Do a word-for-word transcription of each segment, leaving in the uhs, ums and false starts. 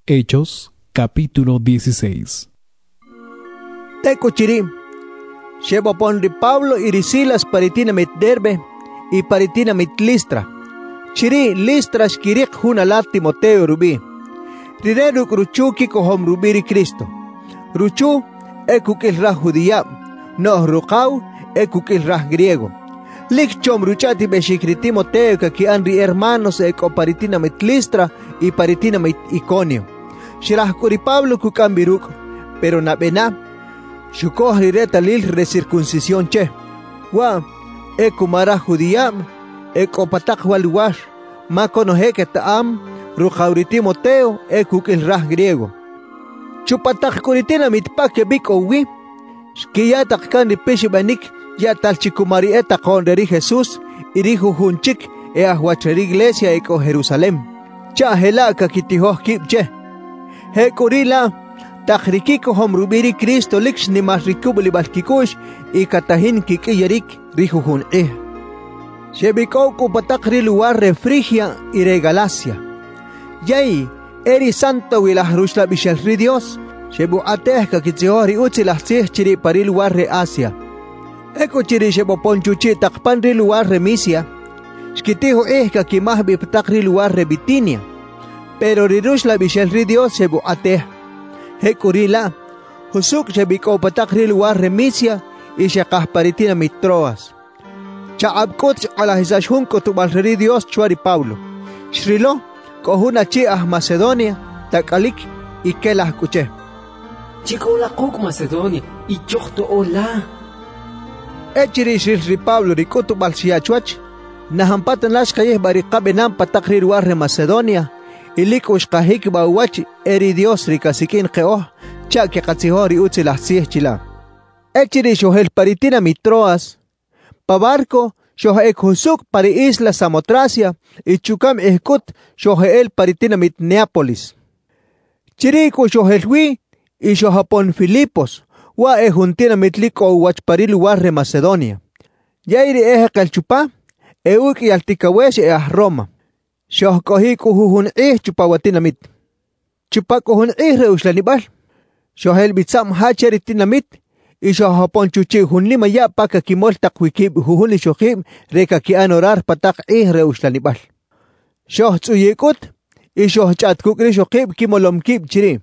Hechos, capítulo dieciséis. Tecuchiri, Shebo ponri Pablo y Silas paritinamit Derbe y paritinamit Listra. Chiri Listra shkirik hunalat Timoteo rubi. Rireruk ruchuki kohom rubiri Cristo. Ruchu ekukil rah judía, no ruqau ekukil rah griego. Lik chom ruchati beshikri Timoteo que anri hermanos eko paritinamit Listra y paritinamit Iconio. Shirah kuri Pablo kukambiruk, pero nabena shukoh rireta lil recircuncisión che. Wa eko mara judía eko patak waluwash ma konohe que taam ruqauri Timoteo ekukil rah griego. Chupatak kuritinamit pake biko wi shkiyatak kandi pishibanik ya tal chikumari eta konderi Jesús irihu hunchik e ahuacheri iglesia eko Jerusalén. Cha helaka kitihoh kipche. He kurila takrikiko homrubiri Cristo liksh ni masrikubli balkikush y katahin kikiyarik rihuhun eh. Shebiko kupatakri lugar de Frigia y de Galacia. Yay, eri santo wilahrushla bishelri Dios. Shebu atehka kitihori uchilah chiri pari lugar de Asia. Eko chiri shebo ponchuchi takpanri lugar de Misia. Shkitiho ehka kimahbi patakri lugar de Bitinia. Pero rirushla bishelri Dios shebu ateh. He kurila, husuk shebiko patakri lugar de Misia y shekah paritina mitroas. Chaabkut ala hisashun kotubalri Dios chuari Pablo. Shrilo, kohuna chi ah Macedonia, takalik y kelah kuche. Chico la kuk Macedonia y chochto ola. Echiri shri Pablo rikotubal siachuach, nahampatan lashkayeh barikabenam patakri lugar de Macedonia. Ilikush kahik bawach eri Dios rikasikin keoh cha que katsihori utzilah sih chila. Echiri shohel paritina mitroas. Pabarco shohe ek husuk pari isla Samotracia y chukam ekut shohe el paritina mit Neapolis. Chiriku shohel wi y shohapon Filipos wa e juntina mitliko wach pari lugar de Macedonia. Yairi ehe kalchupa e uki altikawesh e ah Roma. Shoh kohiku huhun eh chupawatinamit. Chupakuhun eh reuslanibal. Shohel bitsam hacheritinamit. Y shohapon chuchi hun lima ya paka kimol takwikib huhun shohim reka ki anorar patak eh reuslanibal. Shoh tsuyikut. Y shoh chatkukri shohib kimolomkib chiri.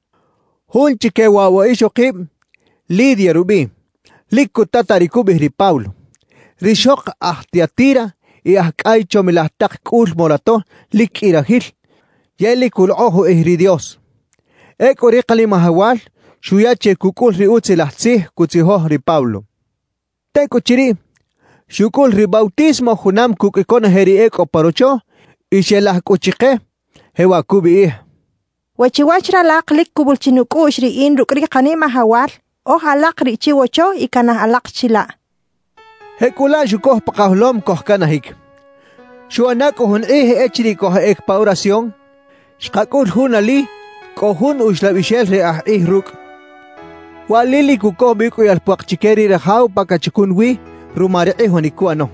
Hun chike wawa i shohib. Lidia rubi. Likku tatarikubihri Paulo. Rishok ah tiatira. Y ahkay chomilahtak kul morato lik irahil. Yelikul ojo ehri Dios. Eko rikali mahawal, shuyache kukul ri utzilahtsih kutsihoh ri Pablo. Teko chiri, shukul ri bautismo hunam kukikona heri eko parocho, ishelah kuchike, hewa kubi ih. Wachiwachra lak lik kubul chinukush ri in rukri kani mahawal, o halak ri chiwocho ikana halak chila. Hekula shukoh pakahlom koh kanahik. Shuanako hun ehe echri koh ek pa oración. Shkakul hun ali, kohun ushlabishel re ah ihruk. Walili kuko biku yalpuak chikeri rahau pakachikun wi, rumare ehonikuano.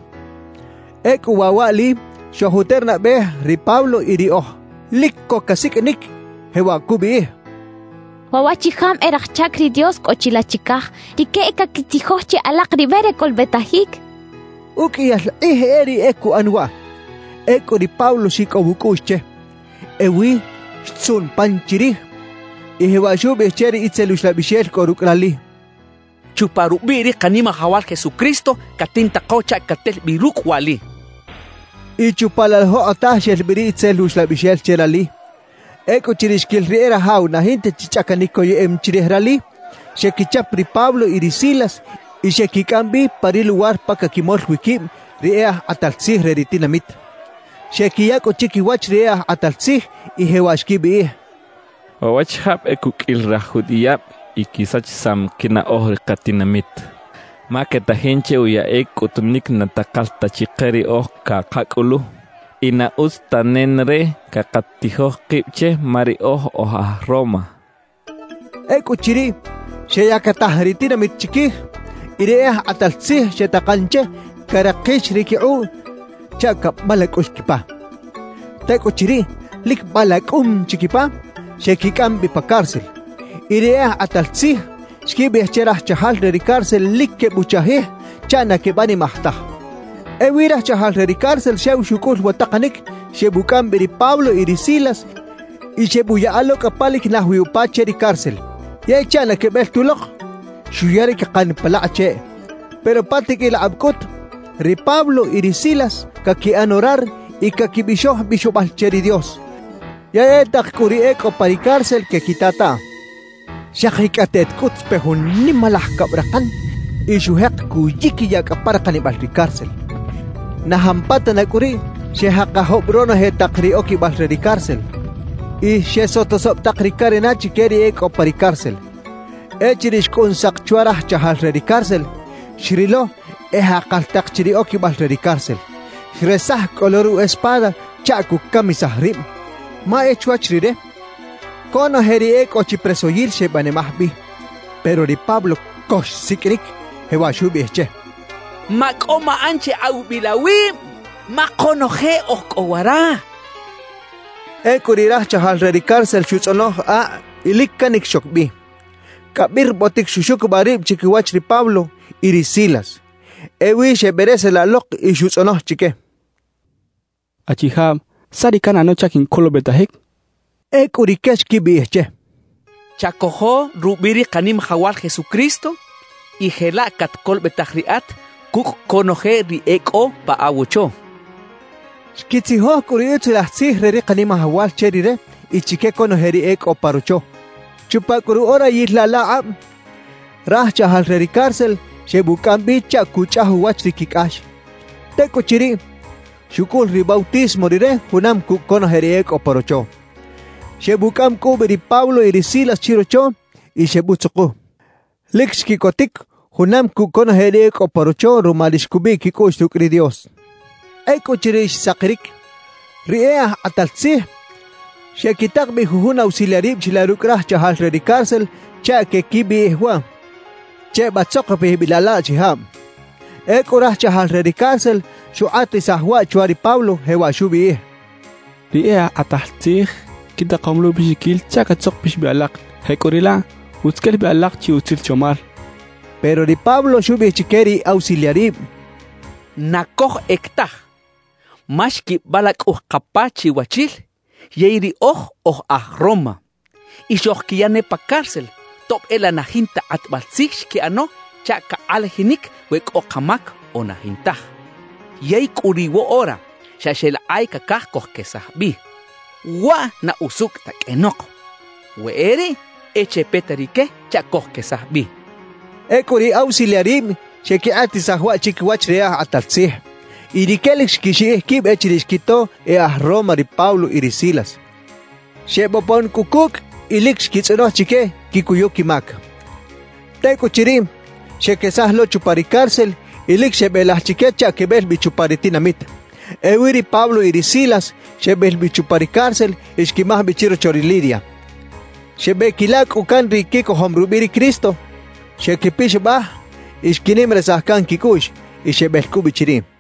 Ek wawali, shohuterna beh ri Pablo iri oh. Likko kasik nik, hewa kubi eh. Wawachiham erach chakri Dios kochilachikah, rike eka kitihoche alak ribere kolbetahik. Uki yal eh eri eku anwa. Eku di Paulo shiko bukuche. Ewi tsun panchiri. Ihewa shube cheri itzelushla bishel korukrali. Chuparubiri kanima hawal Jesucristo katinta kocha katel biruk wali. I chupalalho atashel biri itzelushla bishel cherali. Eko chirishkil riera hau na gente chichakaniko ye em chirihrali. Shekichapri Pablo y Silas. Y shekikambi pari lugar paka kimol wikim riea atalsih reritinamit. Shekiyako chikiwach riea atalsih y hewashkibi eh. Wawachhab ekukil rahudiyab y kisach sam kina ohri katinamit. Maketa hinche uya ek utumnik natakal tachikeri oh ka kakulu. Ina ustanenre kakatiho kipche mari oh oha Roma. Eko chiri, sheyakatahritina mitchikih, ireah atalsih shetakanche, karakish riki'u, chaka balakush kipa. Teko chiri, lik balakum chikipa, xekikam pa cárcel. Irea ataltzih, xkibih cherah chahal re cárcel likke buchahih, chana que bani mahtah. Ewira chahal re cárcel xew shukul watakanik, xebukam biri Pablo y Silas, y xebuya alo kapalik nahuiupache ri cárcel. Ya chana que bel tulok, shuyari que kan palache. Pero patik ila abkut, ri Pablo y Silas, kaki anorar y kaki bishoh bishobalcheri Dios. Ya etak kuri eko pari cárcel que kitata. Shahikatet kuts pehun ni malah kabrakan, y shuhek kujiki ya kaparakan ibal ri cárcel. Nahampata na kuri, shehakaho brono he takri oki bal ri cárcel. Y shesotosop takri karena chikeri eko pari cárcel. Echirish kun sakchuarah chahal ri cárcel. Shrilo eha kaltak chiri oki bal ri cárcel. Shresah koloru espada chaku kamisahrim. Ma echu achrire. Kono heri eko chipresoyil shebane mahbi. Pero ri Pablo kosh sikrik hewa shubi eche. Makoma anche au bilawi. Makonoje okowara. Eko rirah chahal ri cárcel shutsonoh a ilikkanik shokbi. Kabir botik shushuk barib chikiwach ri Pablo y ri Silas. Ewi sheberese la lok y shutsonoh chike. Achiham, sarikan anocha kin kolo betahik. Eko rikesh kibi eche. Chakojo rubiri kanim hawal Jesucristo y hela katkol betahriat kuk konoje ri eko pa awucho. Shkitziho kuriuchu la sihre ri kanima hawal cherire y chike konoje ri eko parucho. Chupa kuru ora yisla laab. Rah chahal ri cárcel shebukam bicha kuchahu wach ri kikash. Teko chiri. Shukul ri bautismo rire hunam kuk konoje ri eko parucho. Shebukam kubiri Pablo y Silas chirocho y shebutsuku. Lix kikotik hunam kukono herek o parucho rumalish kubi kikush tukri Dios. Eko chirish sakrik. Riea ataltsi. Shekitak bi huhun auxiliarib chilarukrah chahal ri cárcel cha ke kibi huan. Che batsok bi bilala chiham. Eko rah chahal ri cárcel shuati sahwa chuari Pablo hewa shubi. Riea ataltsi. Kita kamlu bishikil chaka tsok bish bialak. Hekorila, utskel bialak chi utsil chomar. Pero ri Pablo shubi chikeri auxiliarib. Nakoh ektaj. Mashki balak uh kapachi wachil. Yeiri oh oh ah Roma. Y shohkiyane pa cárcel. Top ela nahinta at balsik ki ano. Chaka alhinik wek o kamak o nahinta. Yei kuriwo ora. Shashel ay kakah koh kesahbi. Wa na usuk tak enok. Weere eche petarike chakoh kesahbi. Ekori auxiliarim sheki ati sahwa chikwach rea atalsih. Irikelik kishi kib echirishkito e a Roma ri Pablo y Silas. Shebopon kukuk ilik kitsono chike kikuyoki mak. Teko chirim shekesahlo chupari cárcel ilik shebelah chikecha kebel bichuparitinamit. Ewiri Pablo y Silas shebel bichupari cárcel ishkimah bichiro chorilidia. Shebe kilak ukan rikiko homrubiri Cristo. Shekipish bah ishkinim resahkan kikush y shebel kubichirim.